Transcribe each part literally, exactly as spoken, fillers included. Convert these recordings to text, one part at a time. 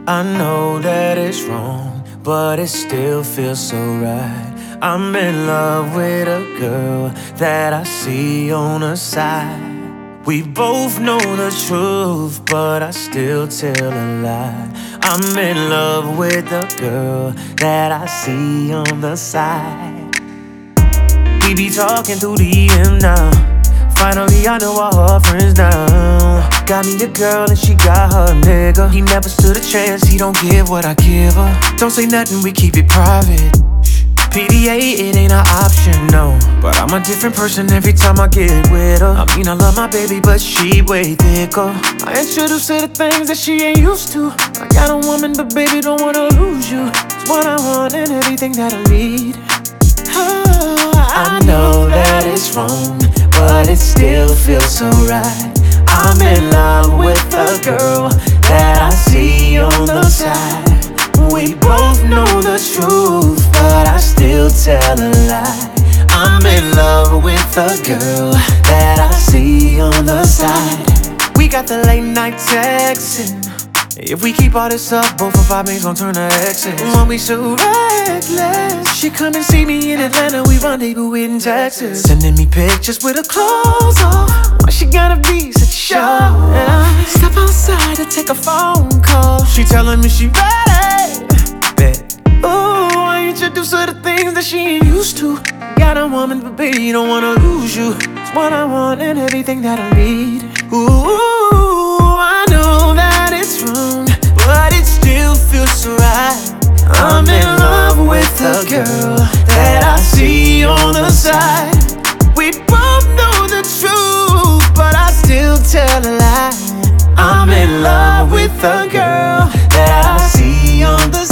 I know that it's wrong, but it still feels so right. I'm in love with a girl that I see on the side. We both know the truth, but I still tell a lie. I'm in love with the girl that I see on the side. We be talking through D M now. Finally I know all her friends now. Got me a girl and she got her nigga. He never stood a chance, he don't give what I give her. Don't say nothing, we keep it private. P D A, it ain't an option, no. But I'm a different person every time I get with her. I mean I love my baby, but she way thicker. I introduce her to things that she ain't used to. I got a woman, but baby, don't wanna lose you. It's what I want and everything that I need. Oh, I know that it's wrong, but it still feels so right. I'm in love with a girl that I see on the side. We both know the truth, but I still tell a lie. I'm in love with a girl that I see on the side. We got the late night texting. If we keep all this up, both of our mates gon' turn to exes. When we so reckless, she come and see me in Atlanta, we rendezvous in Texas. Sending me pictures with her clothes off. Why she gotta be such a show? Yeah. Step outside to take a phone call. She telling me she ready. Bet. Ooh, I introduce her to things that she ain't used to. Got a woman, but baby, don't wanna lose you. It's what I want and everything that I need. Ooh, I know that it's wrong, but it still feels so right. I'm in love with a girl that I see on the side. We both know the truth, but I still tell a lie. I'm in love with a girl that I see on the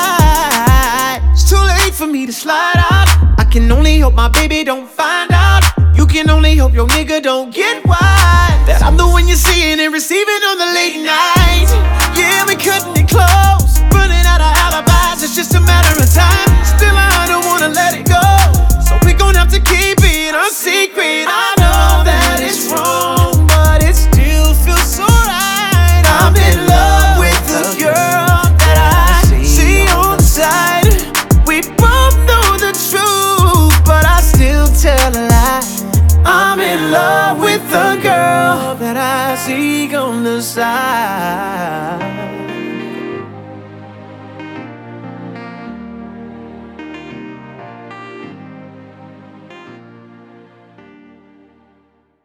side. It's too late for me to slide out. I can only hope my baby don't find out. You can only hope your nigga don't get wise that I'm the one you're seeing and receiving on the late night. Yeah, we cutting it close, running out of alibis, it's just a matter of time. Still I don't wanna let it go, so we gon' have to keep it a secret. I know that it's wrong, but it still feels so right. I'm in love with the girl that I see on the side. We both know the truth, but I still tell a lie. I'm in love with the girl that I see on the side.